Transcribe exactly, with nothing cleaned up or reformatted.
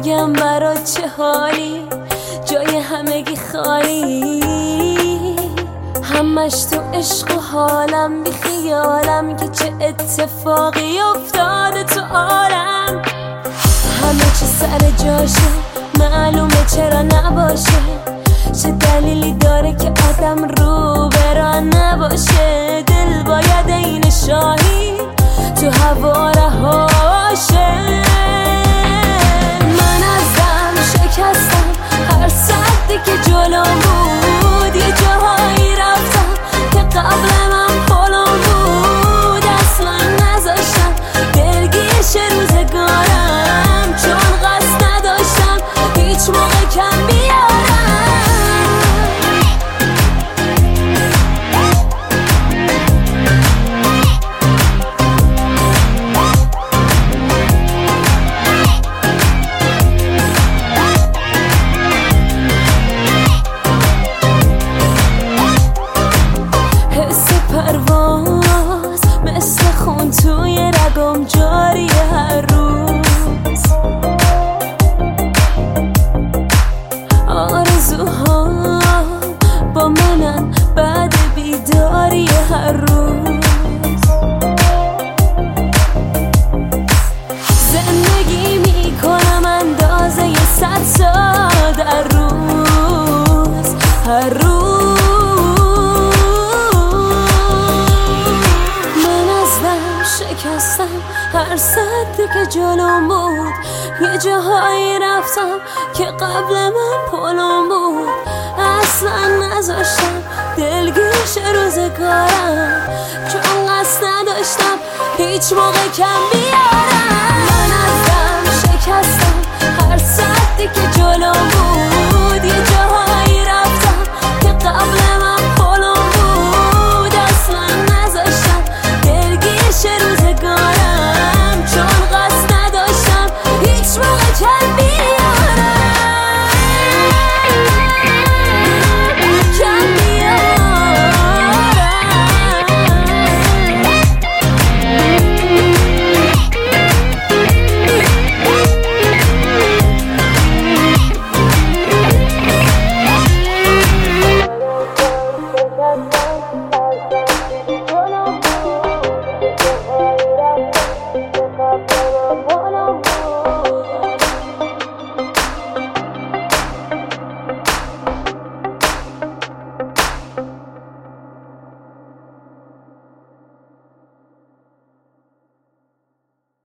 بگم برات چه حالی، جای همگی خالی، همش تو عشق و حالم، بی خیالم که چه اتفاقی افتاده تو عالم. همه چی سر جاشه، معلومه چرا نباشه، چه دلیلی داره که آدم رو بران نباشه. دل باید این شاهی تو هوا رهاشه. من ازم شکستم هر سدی که جلو بود، یه جاهایی رفتم که قبل من پلم بود. اصلا نذاشتم دلگیر شه روزگارم، چون قصد نداشتم هیچ موقع کم بیارم. پرواز مثل خون توی رگم جاری هر روز، آرزوها با منن بعد بیداری هر روز. زندگی میکنم اندازه یه صد سال در روز، هر روز. شکستم هر سدی که جلوم بود، یه جاهایی رفتم که قبل من پلم بود. اصلا نذاشتم دلگیر شه روزگارم، چون قصد نداشتم هیچ موقع کم